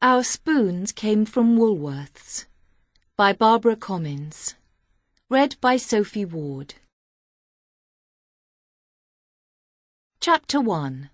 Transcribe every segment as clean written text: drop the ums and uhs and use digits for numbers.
Our Spoons Came from Woolworths by Barbara Comyns. Read by Sophie Ward. Chapter 1.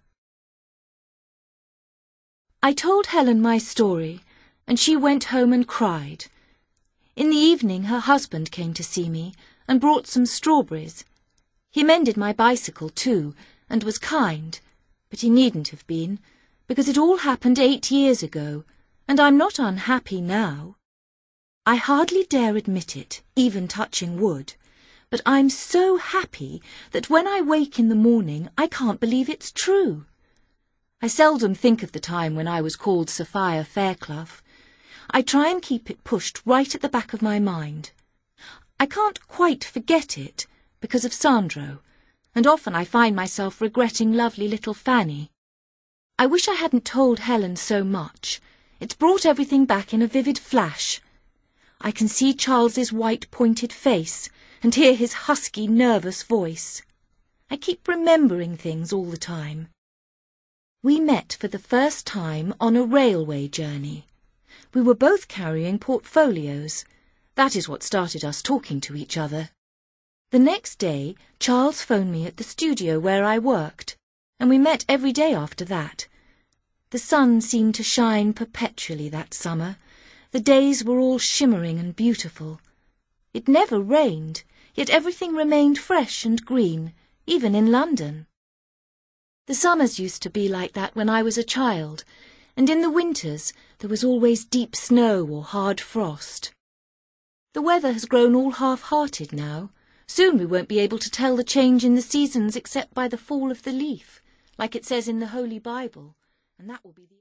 I told Helen my story, and she went home and cried. In the evening her husband came to see me and brought some strawberries. He mended my bicycle too, and was kind, but he needn't have been, because it all happened 8 years ago, and I'm not unhappy now. I hardly dare admit it, even touching wood, but I'm so happy that when I wake in the morning I can't believe it's true. I seldom think of the time when I was called Sophia Fairclough. I try and keep it pushed right at the back of my mind. I can't quite forget it because of Sandro, and often I find myself regretting lovely little Fanny. I wish I hadn't told Helen so much. It's brought everything back in a vivid flash. I can see Charles's white pointed face and hear his husky, nervous voice. I keep remembering things all the time. We met for the first time on a railway journey. We were both carrying portfolios. That is what started us talking to each other. The next day, Charles phoned me at the studio where I worked, and we met every day after that. The sun seemed to shine perpetually that summer. The days were all shimmering and beautiful. It never rained, yet everything remained fresh and green, even in London. The summers used to be like that when I was a child, and in the winters there was always deep snow or hard frost. The weather has grown all half-hearted now. Soon we won't be able to tell the change in the seasons except by the fall of the leaf, like it says in the Holy Bible, and that will be the